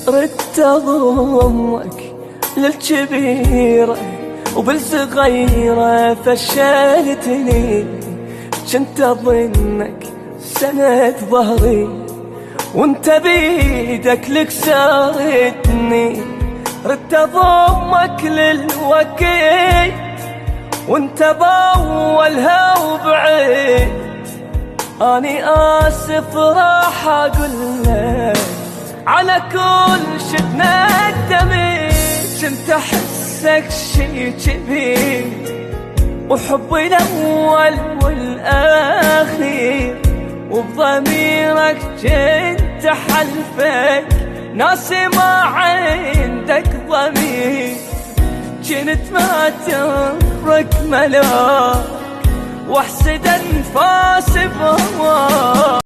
ردت أضمك للكبيرة وبالصغيرة فشلتني، كنت أظنك سند ظهري وانت بيدك لكسرتني. ردت أضمك للوكيل وانت بأولها وبعيد، أني آسف راح أقول لك على كل شي ندمت. كنت أحسك شي كبير وحبي الأول والأخير، وبضميرك كنت حلفك ناسي ما عندك ضمير. كنت ما تفرق ملاك واحسد أنفاسي بهواك.